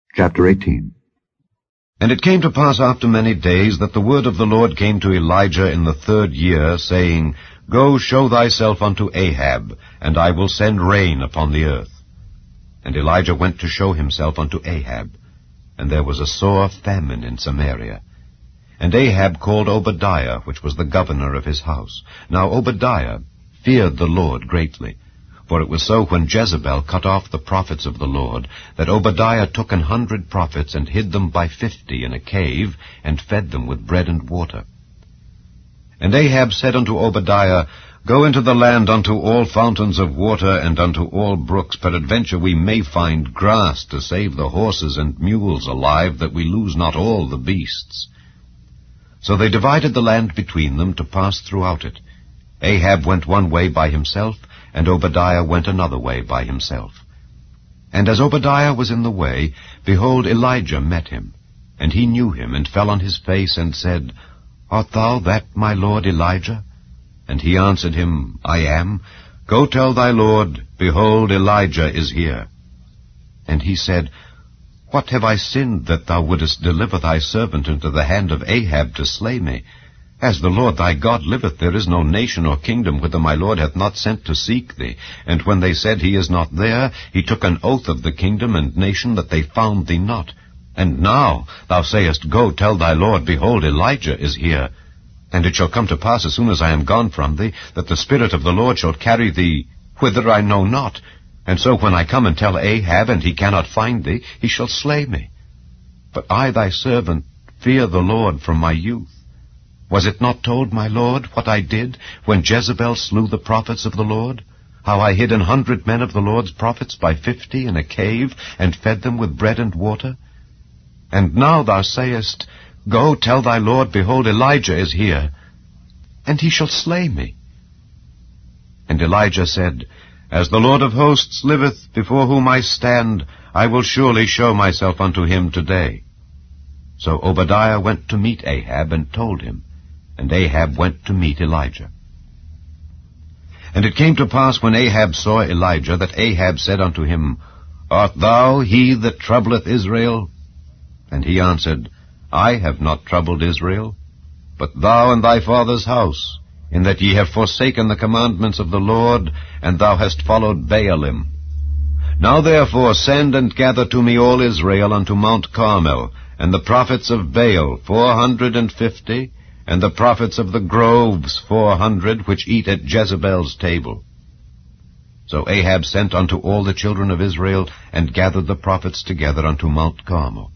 Chapter 18. And it came to pass after many days that the word of the Lord came to Elijah in the 3rd year, saying, Go, show thyself unto Ahab, and I will send rain upon the earth. And Elijah went to show himself unto Ahab. And there was a sore famine in Samaria. And Ahab called Obadiah, which was the governor of his house. Now Obadiah feared the Lord greatly. For it was so when Jezebel cut off the prophets of the Lord, that Obadiah took 100 prophets, and hid them by 50 in a cave, and fed them with bread and water. And Ahab said unto Obadiah, Go into the land unto all fountains of water, and unto all brooks, peradventure we may find grass to save the horses and mules alive, that we lose not all the beasts. So they divided the land between them to pass throughout it. Ahab went one way by himself, and Obadiah went another way by himself. And as Obadiah was in the way, behold, Elijah met him. And he knew him, and fell on his face, and said, Art thou that my lord Elijah? And he answered him, I am. Go tell thy lord, behold, Elijah is here. And he said, What have I sinned, that thou wouldest deliver thy servant into the hand of Ahab to slay me? As the Lord thy God liveth, there is no nation or kingdom whither my Lord hath not sent to seek thee. And when they said, He is not there, he took an oath of the kingdom and nation that they found thee not. And now thou sayest, Go, tell thy Lord, behold, Elijah is here. And it shall come to pass, as soon as I am gone from thee, that the Spirit of the Lord shall carry thee whither I know not. And so when I come and tell Ahab, and he cannot find thee, he shall slay me. But I thy servant fear the Lord from my youth. Was it not told, my Lord, what I did when Jezebel slew the prophets of the Lord? How I hid 100 men of the Lord's prophets by 50 in a cave, and fed them with bread and water? And now thou sayest, Go, tell thy Lord, behold, Elijah is here, and he shall slay me. And Elijah said, As the Lord of hosts liveth, before whom I stand, I will surely show myself unto him today. So Obadiah went to meet Ahab, and told him. And Ahab went to meet Elijah. And it came to pass, when Ahab saw Elijah, that Ahab said unto him, Art thou he that troubleth Israel? And he answered, I have not troubled Israel, but thou and thy father's house, in that ye have forsaken the commandments of the Lord, and thou hast followed Baalim. Now therefore send and gather to me all Israel unto Mount Carmel, and the prophets of Baal 450, and the prophets of the groves 400, which eat at Jezebel's table. So Ahab sent unto all the children of Israel, and gathered the prophets together unto Mount Carmel.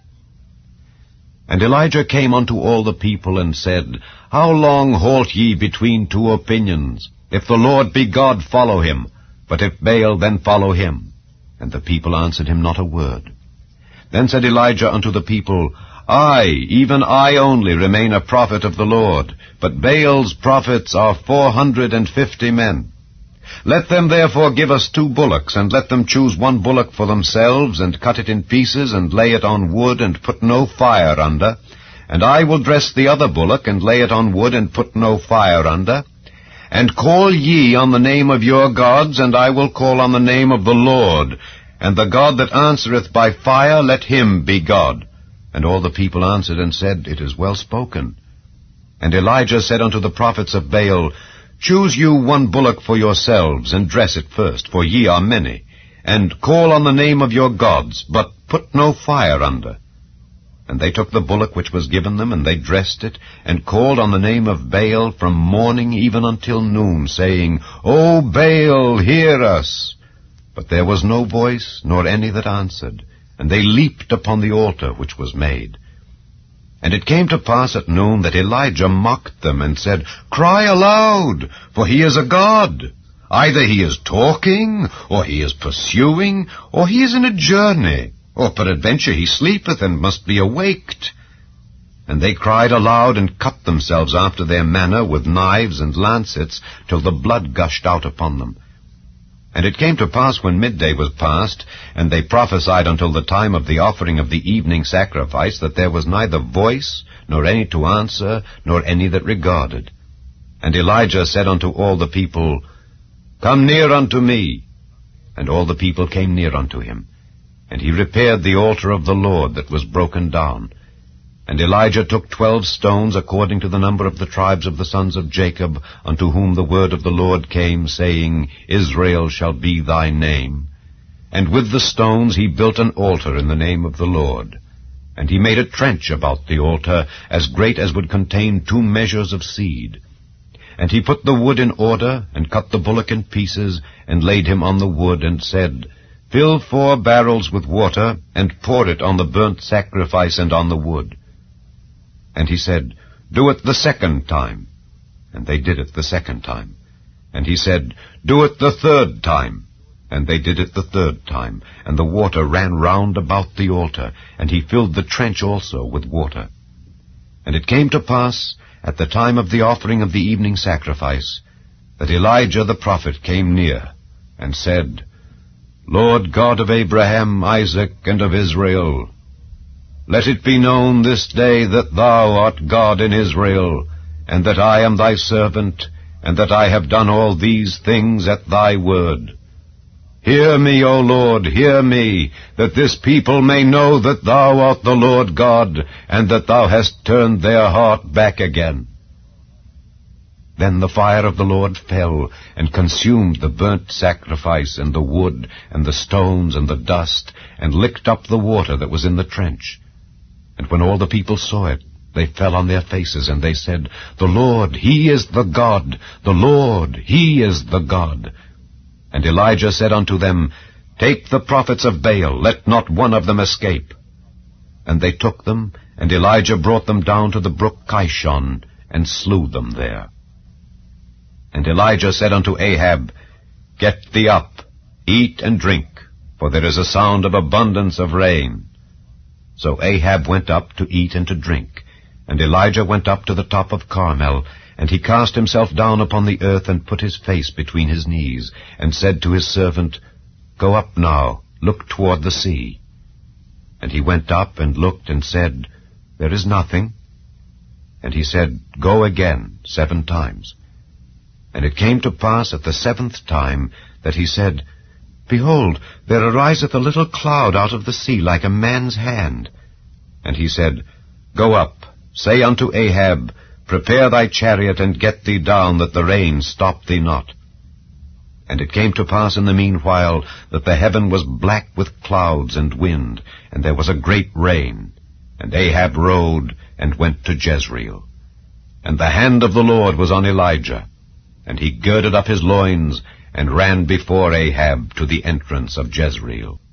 And Elijah came unto all the people, and said, How long halt ye between two opinions? If the Lord be God, follow him, but if Baal, then follow him. And the people answered him not a word. Then said Elijah unto the people, I, even I only, remain a prophet of the Lord, but Baal's prophets are 450 men. Let them therefore give us 2 bullocks, and let them choose 1 bullock for themselves, and cut it in pieces, and lay it on wood, and put no fire under. And I will dress the other bullock, and lay it on wood, and put no fire under. And call ye on the name of your gods, and I will call on the name of the Lord. And the God that answereth by fire, let him be God. And all the people answered and said, It is well spoken. And Elijah said unto the prophets of Baal, Choose you 1 bullock for yourselves, and dress it first, for ye are many. And call on the name of your gods, but put no fire under. And they took the bullock which was given them, and they dressed it, and called on the name of Baal from morning even until noon, saying, O Baal, hear us! But there was no voice, nor any that answered. And they leaped upon the altar which was made. And it came to pass at noon that Elijah mocked them, and said, Cry aloud, for he is a god. Either he is talking, or he is pursuing, or he is in a journey, or peradventure he sleepeth, and must be awaked. And they cried aloud, and cut themselves after their manner with knives and lancets, till the blood gushed out upon them. And it came to pass, when midday was past, and they prophesied until the time of the offering of the evening sacrifice, that there was neither voice, nor any to answer, nor any that regarded. And Elijah said unto all the people, Come near unto me. And all the people came near unto him. And he repaired the altar of the Lord that was broken down. And Elijah took 12 stones according to the number of the tribes of the sons of Jacob, unto whom the word of the Lord came, saying, Israel shall be thy name. And with the stones he built an altar in the name of the Lord. And he made a trench about the altar, as great as would contain 2 measures of seed. And he put the wood in order, and cut the bullock in pieces, and laid him on the wood, and said, Fill 4 barrels with water, and pour it on the burnt sacrifice and on the wood. And he said, Do it the 2nd time. And they did it the 2nd time. And he said, Do it the 3rd time. And they did it the 3rd time. And the water ran round about the altar, and he filled the trench also with water. And it came to pass, at the time of the offering of the evening sacrifice, that Elijah the prophet came near, and said, Lord God of Abraham, Isaac, and of Israel, let it be known this day that thou art God in Israel, and that I am thy servant, and that I have done all these things at thy word. Hear me, O Lord, hear me, that this people may know that thou art the Lord God, and that thou hast turned their heart back again. Then the fire of the Lord fell, and consumed the burnt sacrifice, and the wood, and the stones, and the dust, and licked up the water that was in the trench. And when all the people saw it, they fell on their faces, and they said, The Lord, he is the God, the Lord, he is the God. And Elijah said unto them, Take the prophets of Baal, let not one of them escape. And they took them, and Elijah brought them down to the brook Kishon, and slew them there. And Elijah said unto Ahab, Get thee up, eat and drink, for there is a sound of abundance of rain. So Ahab went up to eat and to drink, and Elijah went up to the top of Carmel, and he cast himself down upon the earth, and put his face between his knees, and said to his servant, Go up now, look toward the sea. And he went up and looked, and said, There is nothing. And he said, Go again 7 times. And it came to pass at the 7th time that he said, Behold, there ariseth a little cloud out of the sea like a man's hand. And he said, Go up, say unto Ahab, Prepare thy chariot, and get thee down, that the rain stop thee not. And it came to pass in the meanwhile that the heaven was black with clouds and wind, and there was a great rain. And Ahab rode, and went to Jezreel. And the hand of the Lord was on Elijah, and he girded up his loins, and ran before Ahab to the entrance of Jezreel.